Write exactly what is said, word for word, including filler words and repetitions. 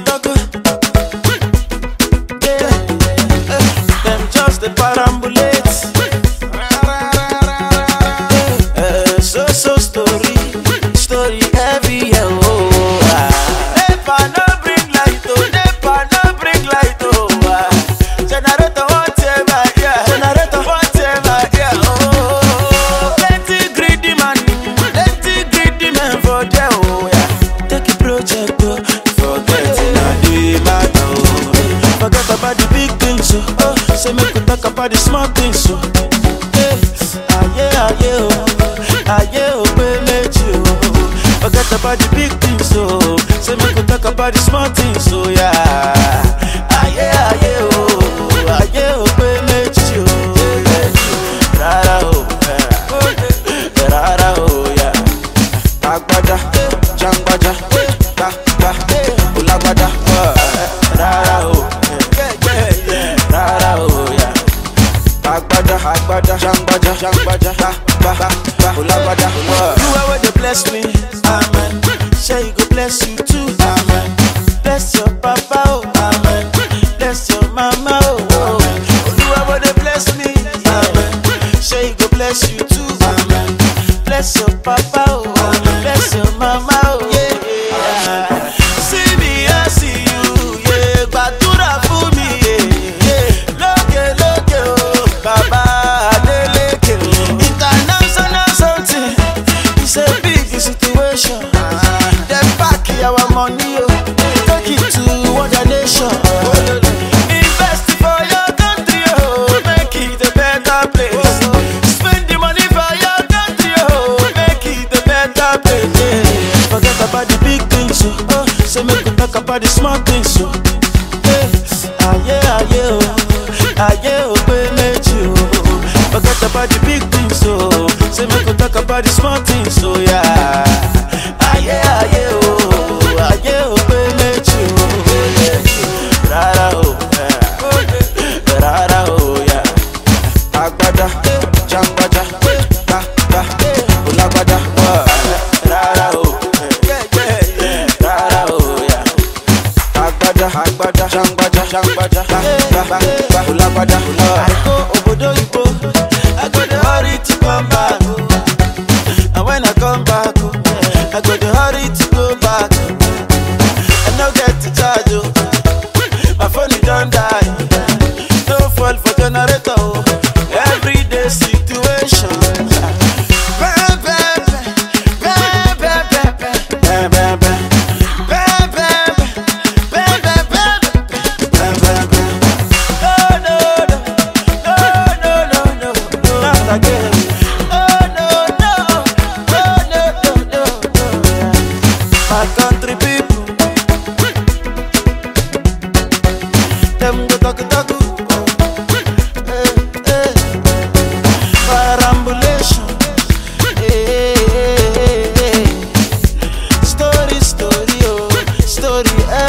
talk. Yeah, uh, them just the parambulate. Uh, so so story, story heavy. Oh, ah. Nepa no bring light, oh. Nepa no bring light, oh. Ah. Generator whatever, yeah. Generator whatever, yeah. Oh, plenty greedy man, plenty greedy man for there. Oh, yeah. Take a project, oh. Forget it, I do it matter. Oh, forget about the big things, oh. Oh, say make we talk about the small things, so. Hey, aye, aye, oh. Aye, oh, baby, oh. Forget about the big things, so. Say make we talk about the small things, so yeah. Aye, aye, oh. Aye, oh, baby, oh. Rara, oh, yeah. Rara, oh, yeah. Agbada, jangbaja, ba, ba, ulagbada, rara, oh, yeah. Rara, oh, yeah. Agbada, agbada, jangbaja, jangbaja, ba, ba, ba, ulagbada. You are where they bless me, amen. Say you go bless you too, amen. Bless your papa, oh, amen. Bless your mama, oh, oh. You are where they bless me, amen. Say you go bless you too, amen. Bless your papa, oh, amen. Bless your mama, oh, yeah. See me, I see you, yeah. Badura for me, yeah, yeah. Loke, loke, oh, Baba, Adeleke, oh. International something, it's a big situation. They pack our money, oh. Take it to other nation. Invest for your country, oh. Make it a better place. Spend the money for your country, oh. Make it a better place. Yeah. Forget about the big things, oh. Oh, say make we talk about the small things, oh. Hey, aye, aye, oh. Aye, oh, baby, oh. Forget about the big things, oh. Say make we talk about the small things, oh, yeah. Aye, aye, oh. Aye, oh, baby, oh. Rara, oh, yeah. Rara, oh, yeah. Agbada, jangbaja, ba, ba, ulagbada, rara, oh, yeah. Rara, oh, yeah. Agbada, agbada, jangbaja, jangbaja, ba, ba, ba, ulagbada. I go obodo ibo, I go the hurry to come back, oh. And when I come back, oh, I go the hurry to go back. I no get to charge, oh. My phone it don't die. No fall for generator, oh. Everyday situation. Bam, bam, bam, bam, bam, bam, bam, bam, bam. Bam, bam, bam, bam, bam, bam, bam, bam. Oh no, no, no, no, no, no, not again. Oh no, no, oh no, no, no, no. My country people, them go talk talk. Hey, hey. Parambulation. Hey, hey, hey, hey. Story, story, oh, story.